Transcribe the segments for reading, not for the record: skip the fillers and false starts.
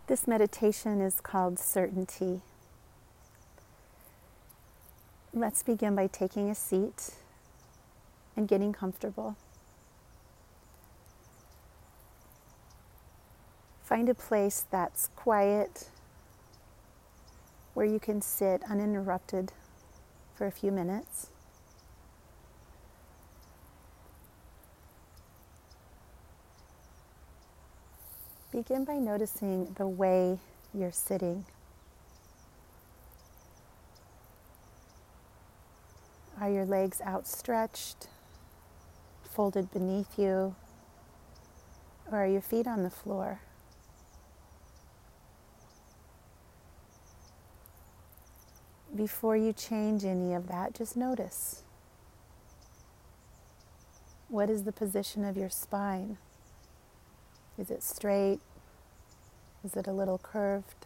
This meditation is called Certainty. Let's begin by taking a seat and getting comfortable. Find a place that's quiet, where you can sit uninterrupted for a few minutes. Begin by noticing the way you're sitting. Are your legs outstretched, folded beneath you, or are your feet on the floor? Before you change any of that, just notice. What is the position of your spine? Is it straight? Is it a little curved?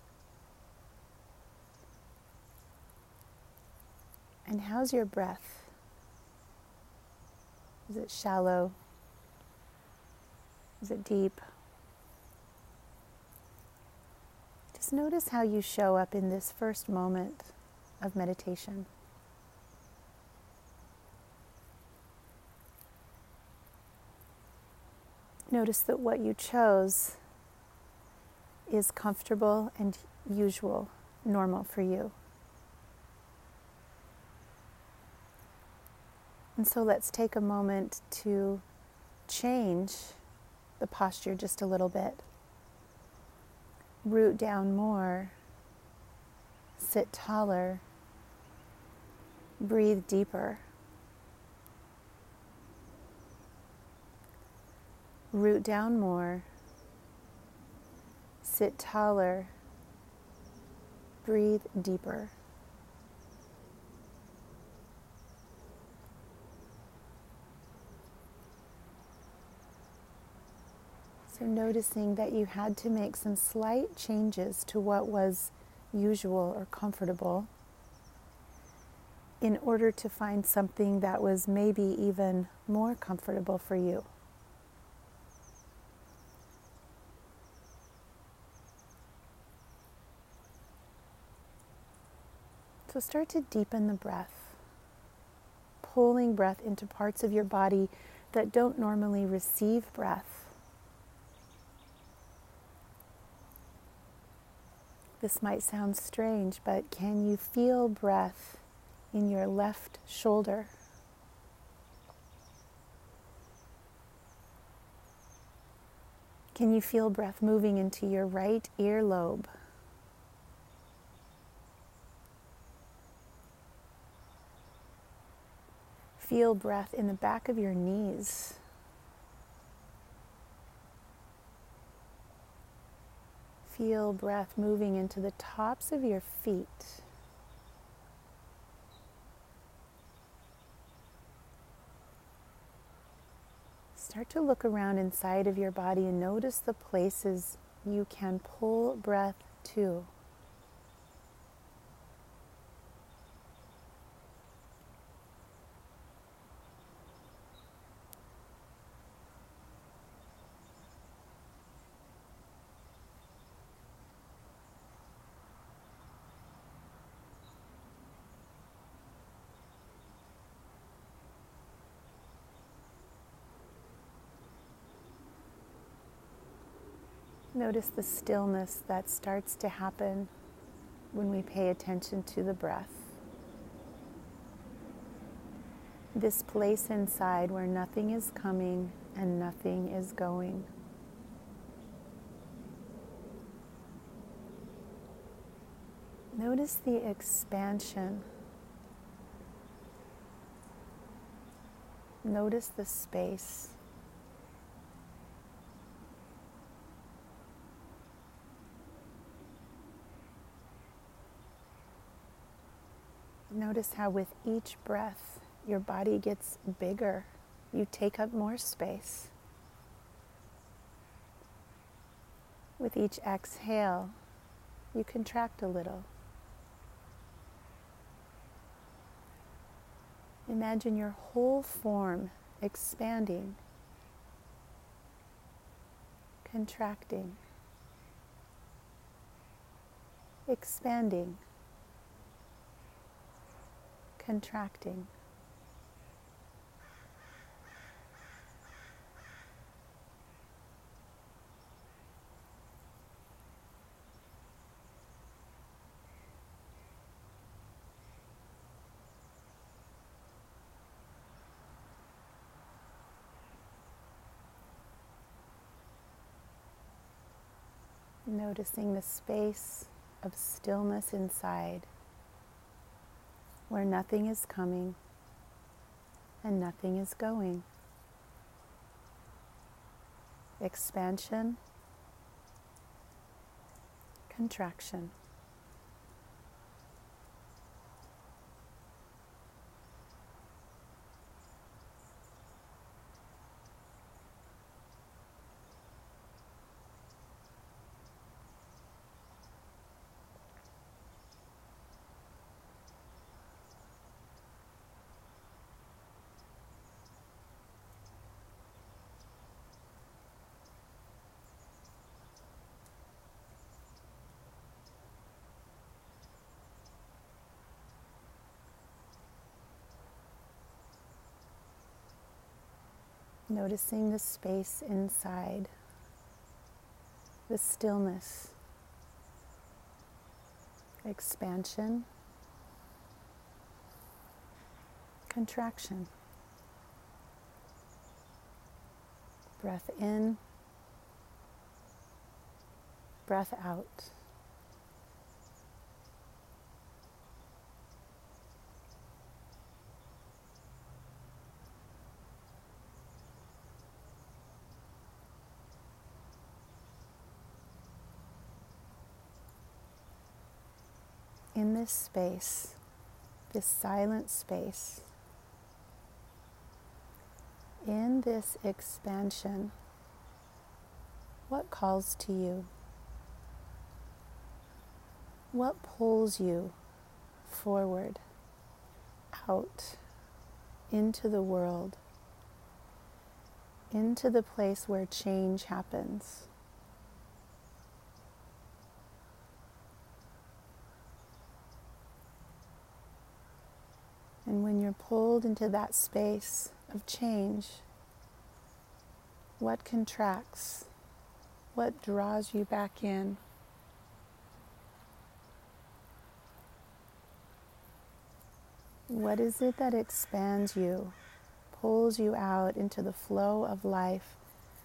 And how's your breath? Is it shallow? Is it deep? Just notice how you show up in this first moment of meditation. Notice that what you chose is comfortable and usual, normal for you. And so let's take a moment to change the posture just a little bit. Root down more, sit taller, breathe deeper. Root down more, sit taller, breathe deeper. So noticing that you had to make some slight changes to what was usual or comfortable in order to find something that was maybe even more comfortable for you. So start to deepen the breath, pulling breath into parts of your body that don't normally receive breath. This might sound strange, but can you feel breath in your left shoulder? Can you feel breath moving into your right earlobe? Feel breath in the back of your knees. Feel breath moving into the tops of your feet. Start to look around inside of your body and notice the places you can pull breath to. Notice the stillness that starts to happen when we pay attention to the breath. This place inside where nothing is coming and nothing is going. Notice the expansion. Notice the space. Notice how with each breath, your body gets bigger. You take up more space. With each exhale, you contract a little. Imagine your whole form expanding, contracting. expanding, contracting. Noticing the space of stillness inside, where nothing is coming and nothing is going. Expansion, contraction. Noticing the space inside, the stillness, expansion, contraction. Breath in, breath out. In this space, this silent space, in this expansion, what calls to you? What pulls you forward, out, into the world, into the place where change happens? And when you're pulled into that space of change, what contracts? What draws you back in? What is it that expands you, pulls you out into the flow of life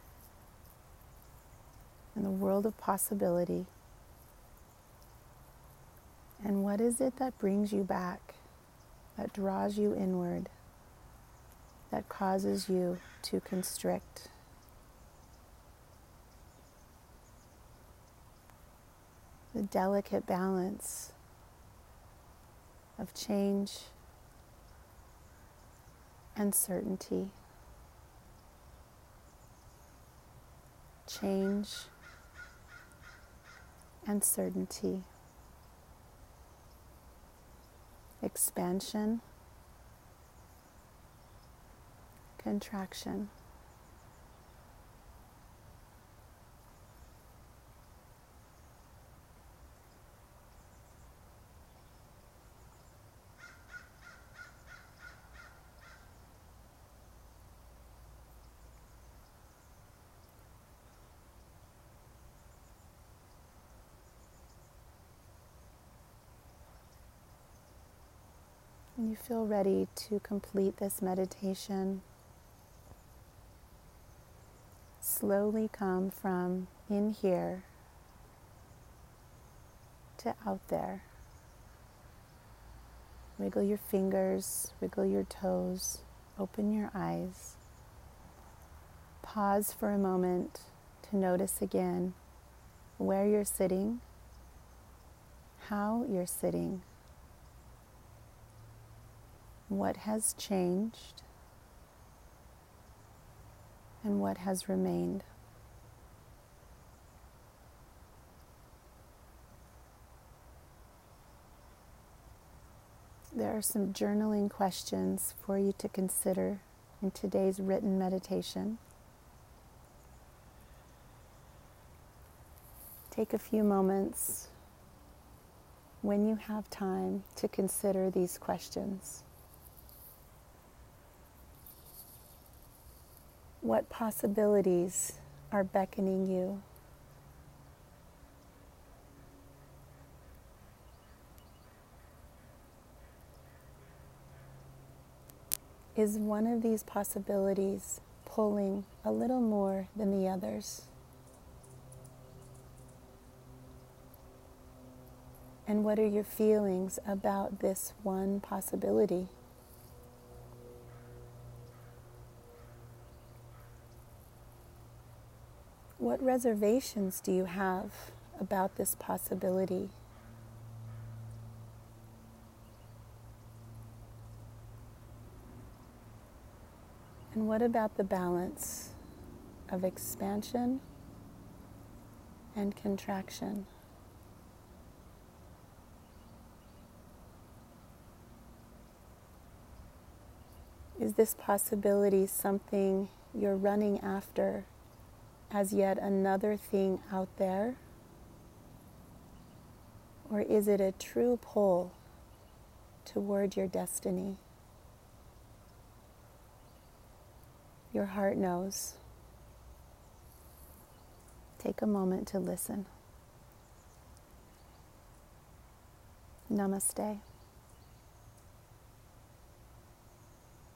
and the world of possibility? And what is it that brings you back, that draws you inward, that causes you to constrict? The delicate balance of change and certainty. Change and certainty. Expansion, contraction. When you feel ready to complete this meditation, slowly come from in here to out there. Wiggle your fingers, wiggle your toes, open your eyes. Pause for a moment to notice again where you're sitting, how you're sitting, what has changed, and what has remained. There are some journaling questions for you to consider in today's written meditation. Take a few moments when you have time to consider these questions. What possibilities are beckoning you? Is one of these possibilities pulling a little more than the others? And what are your feelings about this one possibility? What reservations do you have about this possibility? And what about the balance of expansion and contraction? Is this possibility something you're running after as yet another thing out there? Or is it a true pull toward your destiny? Your heart knows. Take a moment to listen. Namaste.